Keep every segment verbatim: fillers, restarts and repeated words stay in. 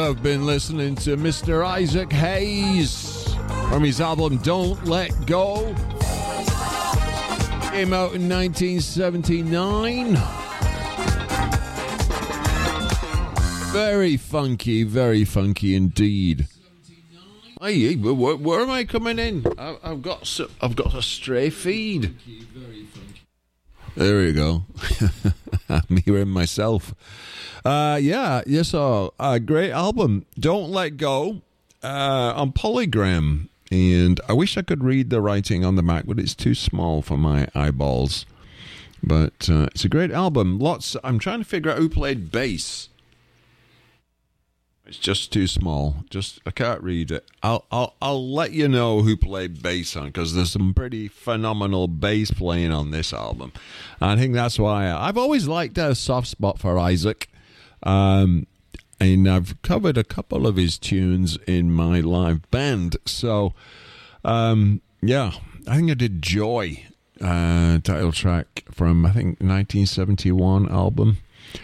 have been listening to Mister Isaac Hayes from his album Don't Let Go. Came out in nineteen seventy-nine. Very funky, very funky indeed. Hey, where, where am I coming in? I, I've got I've got a stray feed. There we go. I'm hearing myself. Uh, yeah, yes, so a great album. Don't Let Go uh, on Polygram. And I wish I could read the writing on the Mac, but it's too small for my eyeballs. But uh, it's a great album. Lots. I'm trying to figure out who played bass. It's just too small. Just I can't read it. I'll I'll I'll let you know who played bass on, because there's some pretty phenomenal bass playing on this album. And I think that's why I, I've always liked a soft spot for Isaac. Um, and I've covered a couple of his tunes in my live band. So, um, yeah, I think I did Joy, uh, title track from, I think, nineteen seventy-one album.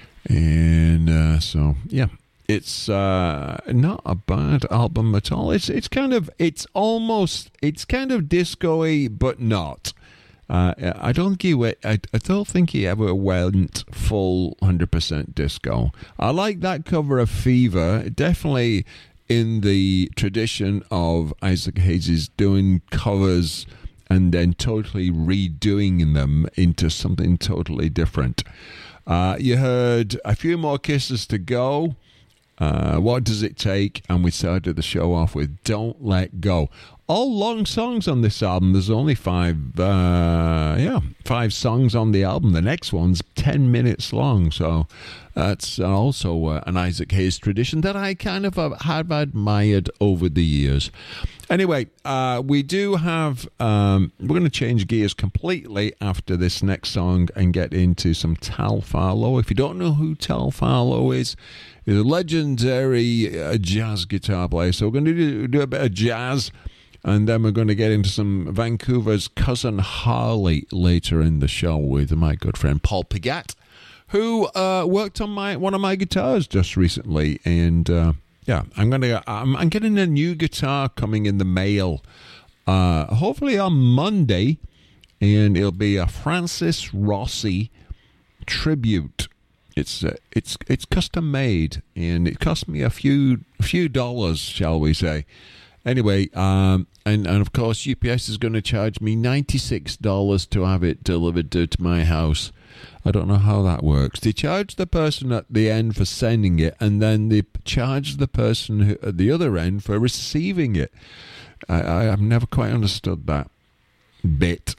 And uh, so, yeah, it's uh, not a bad album at all. It's it's kind of, it's almost, it's kind of disco-y, but not. Uh, I don't think he went, I, I don't think he ever went full one hundred percent disco. I like that cover of Fever, definitely in the tradition of Isaac Hayes doing covers and then totally redoing them into something totally different. Uh, you heard A Few More Kisses to Go, uh, What Does It Take, and we started the show off with Don't Let Go. All long songs on this album. There's only five, uh, yeah, five songs on the album. The next one's ten minutes long, so that's also uh, an Isaac Hayes tradition that I kind of uh, have admired over the years. Anyway, uh, we do have, um, we're going to change gears completely after this next song and get into some Tal Farlow. If you don't know who Tal Farlow is, he's a legendary uh, jazz guitar player. So we're going to do, do a bit of jazz. And then we're going to get into some Vancouver's Cousin Harley later in the show with my good friend Paul Pigat, who uh, worked on my one of my guitars just recently. And uh, yeah, I'm going to I'm, I'm getting a new guitar coming in the mail, uh, hopefully on Monday, and it'll be a Francis Rossi tribute. It's uh, it's it's custom made, and it cost me a few a few dollars, shall we say. Anyway, um, and, and of course, U P S is going to charge me ninety-six dollars to have it delivered to, to my house. I don't know how that works. They charge the person at the end for sending it, and then they charge the person who, at the other end for receiving it. I, I, I've never quite understood that bit.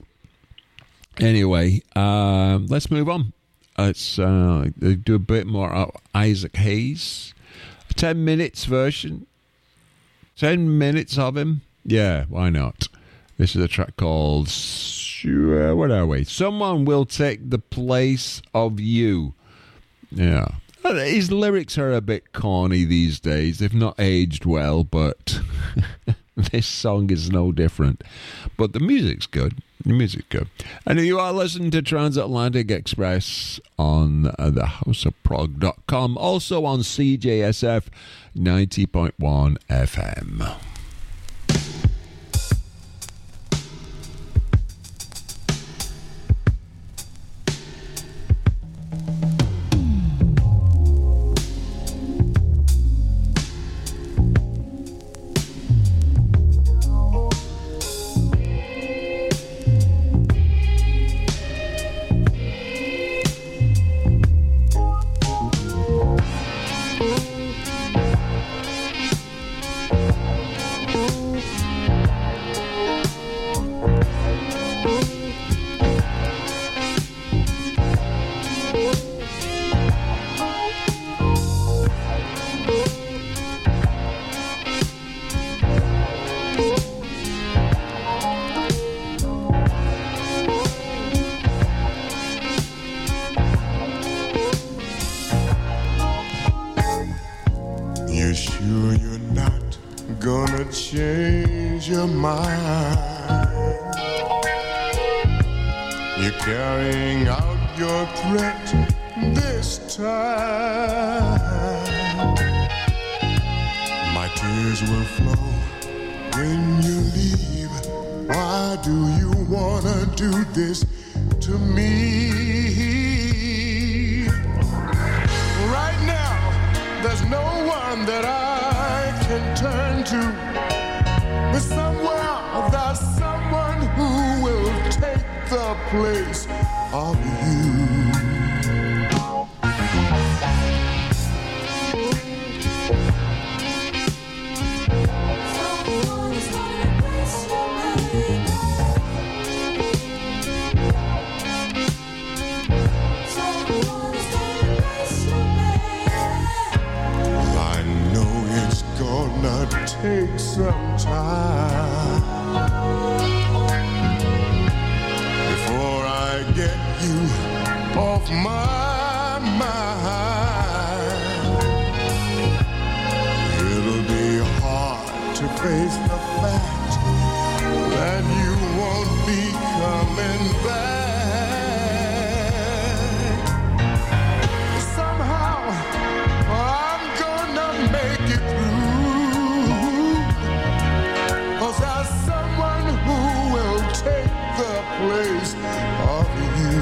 Anyway, um, let's move on. Let's uh, do a bit more of Isaac Hayes. A ten minutes version. Ten minutes of him? Yeah, why not? This is a track called, uh, what are we? Someone Will Take the Place of You. Yeah. His lyrics are a bit corny these days. They've not aged well, but this song is no different. But the music's good. The music's good. And you are listening to Transatlantic Express on uh, the house of prog dot com. Also on C J S F ninety point one F M. Tears will flow when you leave. Why do you wanna do this to me? Right now, there's no one that I can turn to. But somewhere there's someone who will take the place of you. Take some time before I get you off my mind. It'll be hard to face the fact that you won't be coming back. Somehow I'm gonna make it through. There's someone who will take the place of you.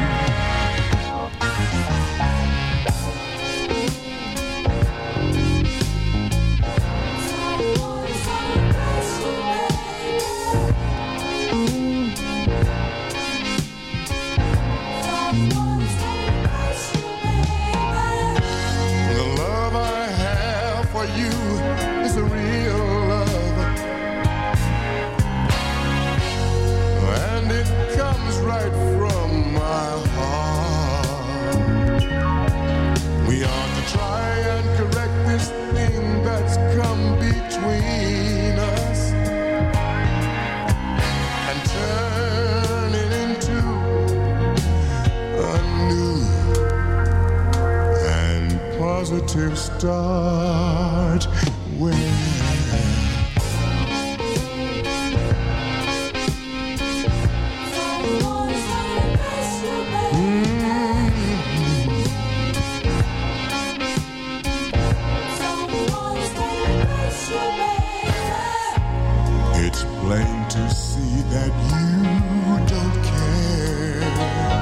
The love I have for you is a real love. It comes right from my heart. We ought to try and correct this thing that's come between us and turn it into a new and positive start. Where plain to see that you don't care.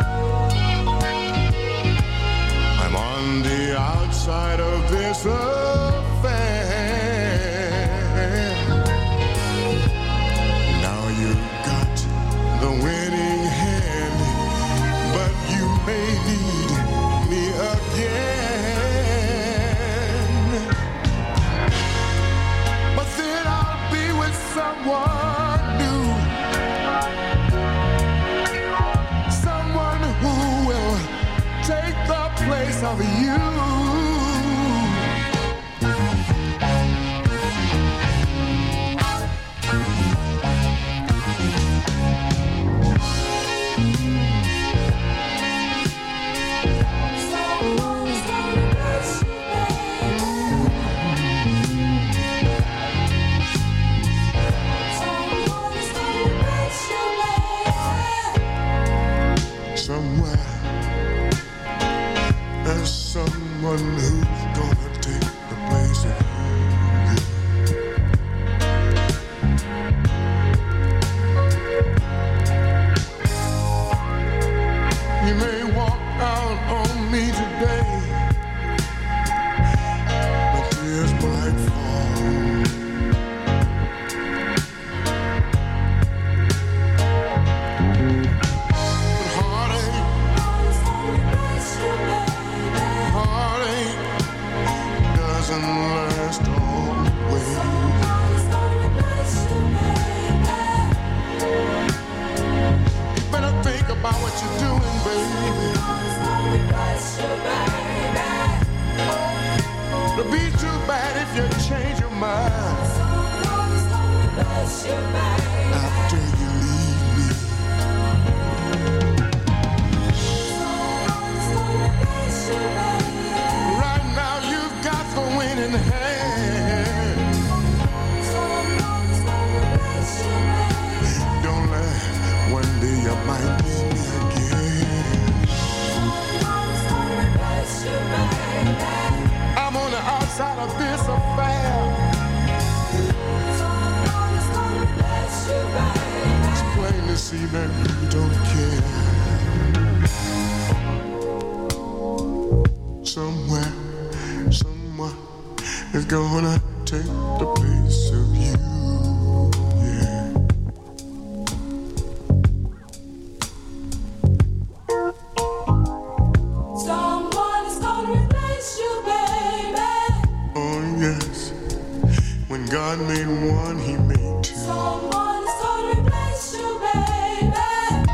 I'm on the outside of this affair. Now you've got the winning hand, but you may need me again. But then I'll be with someone of you. Somewhere there's someone who's gonna take the place of you. You may walk out on me today, but tears might fall. But heartache, heartache doesn't last always. Better think about what you're doing, baby. It'll be too bad if you change your mind after you leave me. Right now you've got the winning hand. Don't let one day you might need me again. I'm on the outside of this affair. see that you don't care. Somewhere, someone is gonna take the place of you. Yeah. Someone is gonna replace you, baby. Oh yes. When God made one, He made two. Someone is gonna replace you, baby.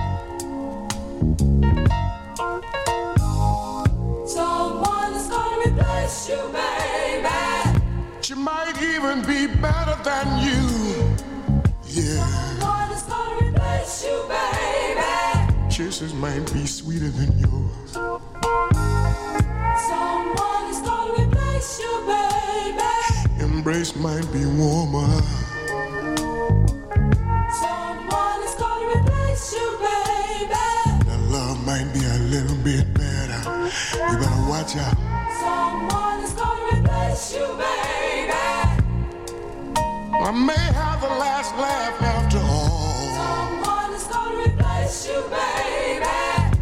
Someone is gonna replace you, baby. She might even be better than you. Yeah. Someone is gonna replace you, baby. Kisses might be sweeter than yours. Someone is gonna replace you, baby. Embrace might be warmer. Someone is gonna replace you, baby. The love might be a little bit better. You better watch out. Someone is gonna replace you, baby. I may have the last laugh after all. Someone is gonna replace you, baby.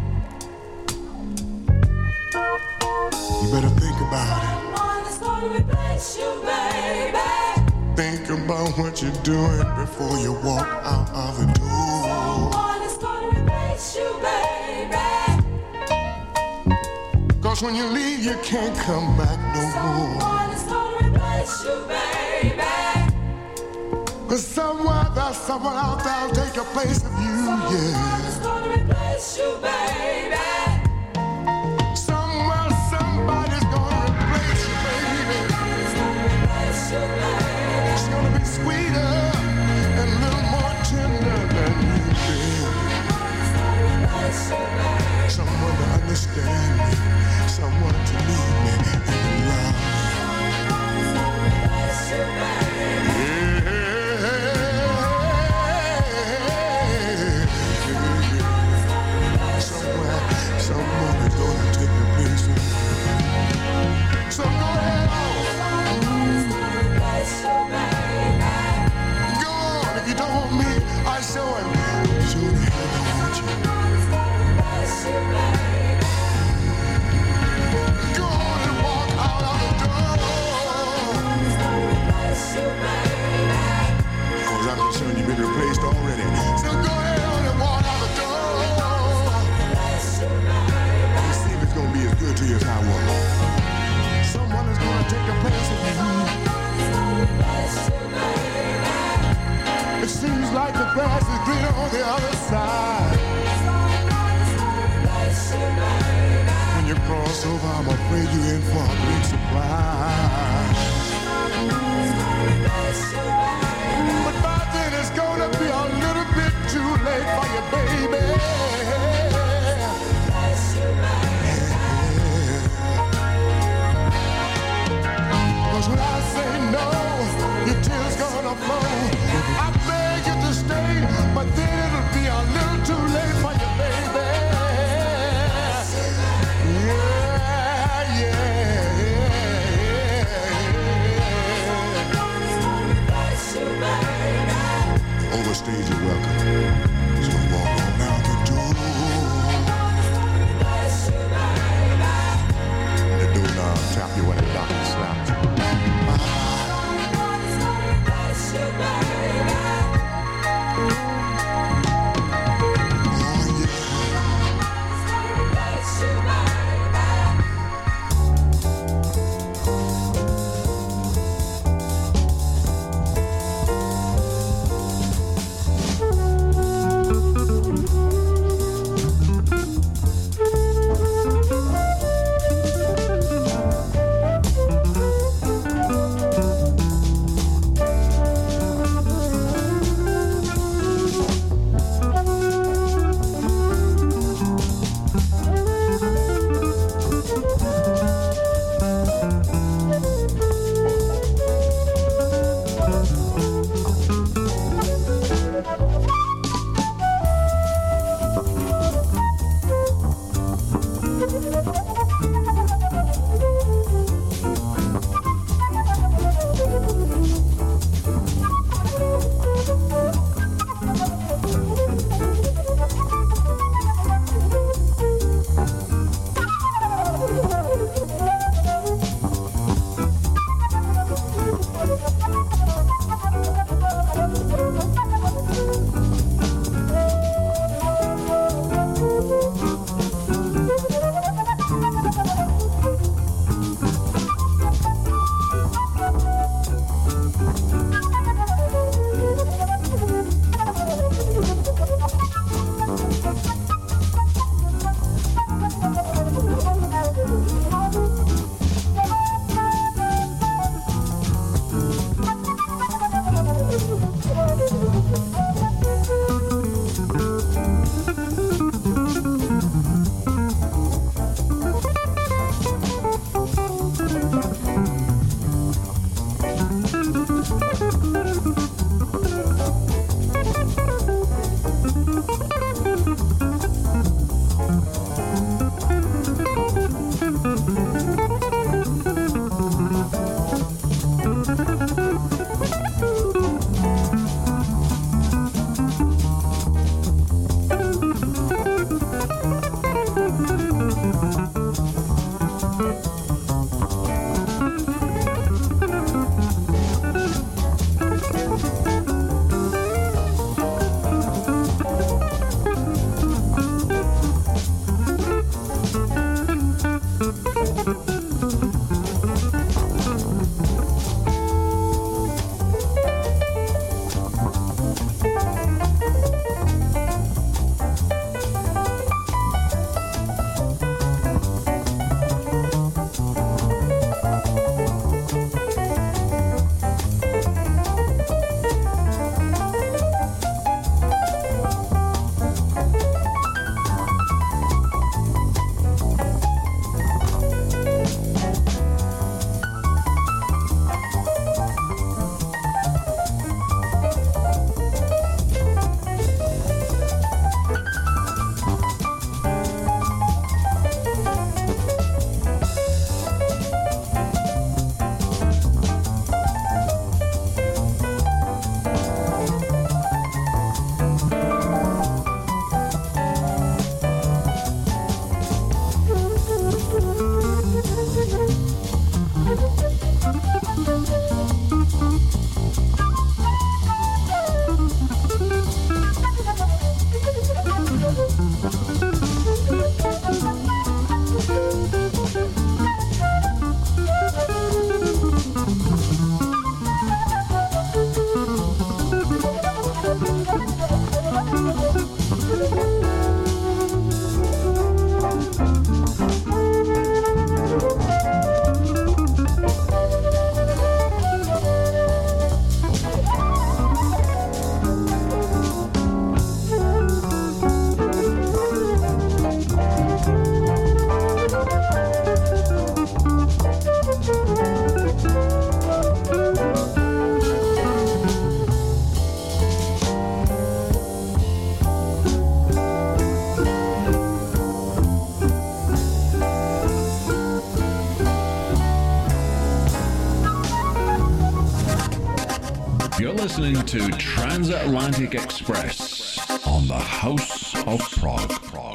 You better think about it. Someone is gonna replace you, baby. Think about what you're doing before you walk out of the door. Someone is gonna replace you, baby. Cause when you leave, you can't come back no more. Someone is gonna replace you, baby. Cause somewhere there's someone out there will take a place of you, Someone yeah. is gonna replace you, baby. Somewhere somebody's gonna replace you, baby. It's gonna replace you, baby. It's gonna be sweeter and a little more tender than you've been. It's gonna replace you, baby. Someone to understand me, someone to lead me and to love. It's gonna replace you, baby. Somewhere, someone is gonna take the place of you. So go ahead It's gonna replace you, baby. on, go on. If you don't want me, I show him. Show the hell I want you. It's gonna replace you, baby. Go on and walk out of the door. It's gonna replace you, baby. Cause I'm concerned you've been replaced already. So go ahead on and walk out the door. Replace you, baby. Let's see if it's gonna be as good to you as I was. Someone is gonna take the place of you. It's gonna replace you, baby. It seems like the grass is greener on the other side. Someone is gonna replace you, baby. When you cross over, I'm afraid you're in for a big surprise. It's gonna replace you, baby. But by then it's gonna be a little bit too late for you, baby. Replace you, baby. Cause when I say no, your tears gonna flow. I beg you to stay, but then it'll be a little too late for you, baby. Yeah, yeah, yeah, yeah. Replace you, baby. Overstayed your welcome. So walk on out the door. Replace you, baby. The doorknob tap you when the doctor slapped you. Someone is gonna You're listening to Transatlantic Express on the House of Prog. Prog.